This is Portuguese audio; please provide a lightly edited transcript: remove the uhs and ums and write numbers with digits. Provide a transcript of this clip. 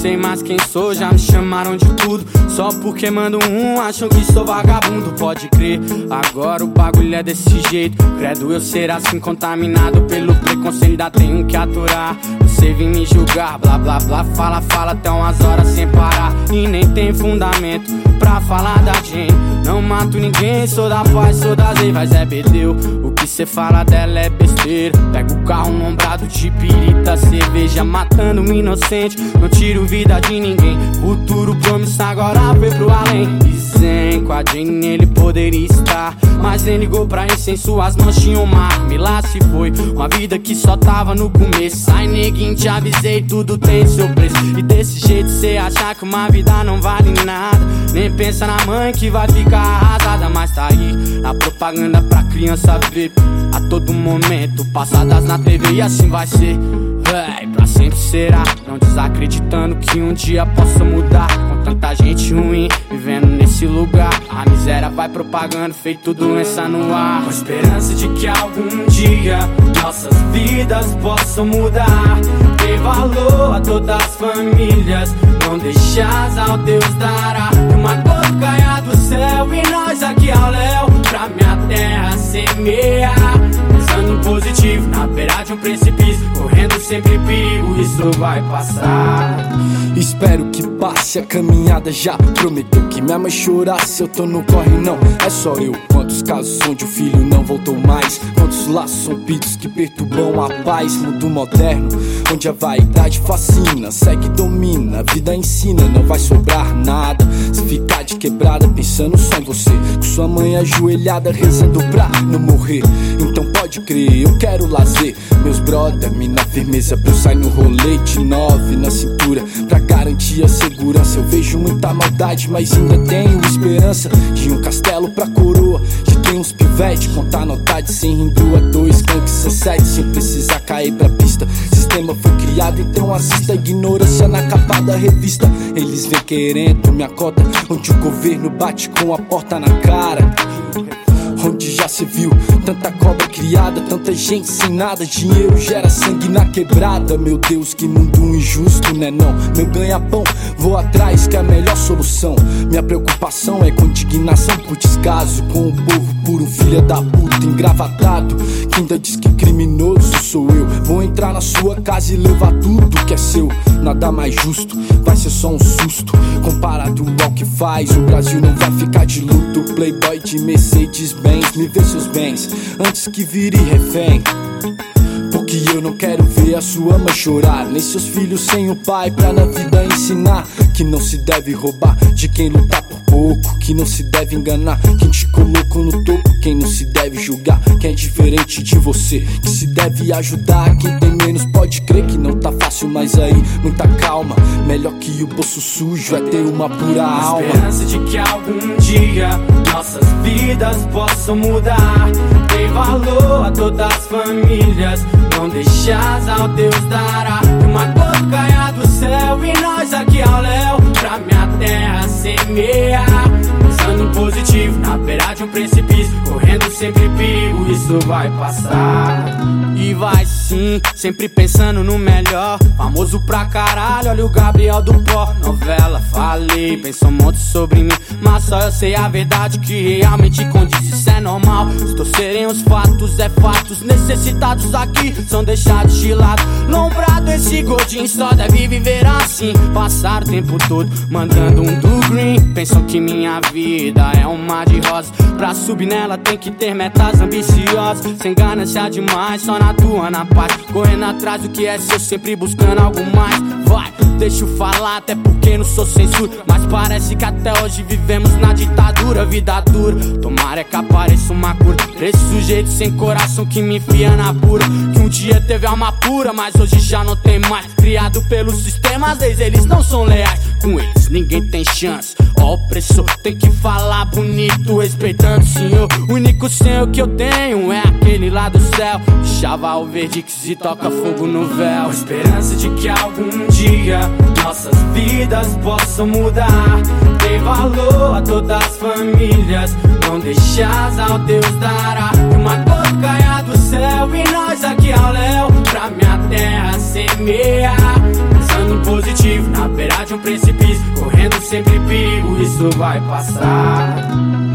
sei mais quem sou, já me chamaram de tudo. Só porque mando acham que sou vagabundo. Pode crer, agora o bagulho é desse jeito. Credo eu ser assim contaminado pelo preconceito. Ainda tenho que aturar, você vem me julgar. Blá blá blá, fala até umas horas sem parar. E nem tem fundamento pra falar da gente. Não mato ninguém, sou da paz, sou das leis. Mas é bedeu, o que cê fala dela é besteira. Pego o carro nombrado de pirita, cerveja matando um inocente. Não tiro vida de ninguém, futuro promissor agora foi pro além. E zen, com a Jane ele poderia estar, mas nem ligou pra isso, em suas mãos tinha um mar. Me lá se foi, uma vida que só tava no começo. Ai neguinho, te avisei, tudo tem seu preço. E desse jeito cê achar que uma vida não vale nada, nem pensa na mãe que vai ficar arrasada. Mas tá aí, a propaganda pra criança ver a todo momento, passadas na TV e assim vai ser. Pra sempre será, não desacreditando que um dia possa mudar. Com tanta gente ruim vivendo nesse lugar, a miséria vai propagando, feito doença no ar. Com esperança de que algum dia nossas vidas possam mudar. Dê valor a todas as famílias, não deixas ao Deus dará. Uma cor caia do céu e nós aqui ao léu, pra minha terra semear. Pensando positivo, na beira de um precipício, correndo sempre perigo, isso vai passar. Espero que passe, a caminhada já prometeu que minha mãe chorasse. Eu tô no corre, não, é só eu. Quantos casos onde o filho não voltou mais? Quantos laços rompidos que perturbam a paz? Mundo moderno, onde a vaidade fascina, segue e domina, a vida ensina, não vai sobrar nada. Se ficar de quebrada pensando só em você, com sua mãe ajoelhada rezando pra não morrer. Então pode crer, eu quero lazer. Meus brother, mina firmeza pra eu sair no rolê de 9 na cintura, pra garantir a segurança. Eu vejo muita maldade, mas ainda tenho esperança de um castelo pra coroa, de ter uns pivete, contar nota de 100 rindo a 2, gangue C7, sem precisar cair pra pista. Sistema foi criado, então assista a ignorância na capa da revista. Eles vêm querendo minha cota, onde o governo bate com a porta na cara. Onde já se viu tanta cobra criada, tanta gente sem nada. Dinheiro gera sangue na quebrada. Meu Deus, que mundo injusto, né não? Meu ganha-pão, vou atrás que é a melhor solução. Minha preocupação é com indignação por descaso com o povo por um filho da puta engravatado, que ainda diz que criminoso sou eu. Vou entrar na sua casa e levar tudo que é seu. Nada mais justo, vai ser só um susto comparado ao que faz. O Brasil não vai ficar de luto. Playboy de Mercedes-Benz, me vê seus bens antes que vire refém. Porque eu não quero ver a sua mãe chorar, nem seus filhos sem o pai pra na vida ensinar que não se deve roubar de quem lutar por pouco, que não se deve enganar quem te colocou no topo, quem não se deve julgar quem é diferente de você, que se deve ajudar quem tem menos. Pode crer que não tá fácil, mas aí muita calma. Melhor que o bolso sujo é ter uma pura alma. Esperança de que algum dia nossas vidas possam mudar. Dê valor a todas as famílias, não deixas ao Deus dará. Uma cor caia do céu e nós aqui ao léu, pra minha terra semear. Pensando positivo, na beira de um precipício, correndo sempre perigo, isso vai passar. E vai sim, sempre pensando no melhor. Famoso pra caralho, olha o Gabriel do Pó. Novela, falei, pensou um monte sobre mim, mas só eu sei a verdade que realmente condiz, isso é normal. Distorcerem os fatos, é fatos necessitados aqui são deixados de lado. Lombrado esse gordinho só deve viver assim, passar o tempo todo mandando um do green. Pensam que minha vida é um mar de rosas, pra subir nela tem que ter metas ambiciosas. Sem ganância demais, só na tua, na paz, correndo atrás do que é seu, sempre buscando algo mais. Vai, deixa eu falar, até porque não sou censura, mas parece que até hoje vivemos na ditadura. Vida dura, tomara que apareça uma cura pra esse sujeito sem coração que me enfia na pura. Que um dia teve alma pura, mas hoje já não tem mais. Criado pelo sistema, às vezes eles não são leais. Com eles ninguém tem chance, ó opressor, tem que falar bonito, respeitando o senhor. O único senhor que eu tenho é aquele lá do céu, chaval verde que se toca fogo no véu. Com esperança de que algum dia nossas vidas possam mudar. Dê valor a todas as famílias, não deixas ao Deus dará. Uma cor caia do céu e nós aqui ao léu, pra minha terra semear. Pensando positivo, na beira de um precipício, correndo sempre perigo, isso vai passar.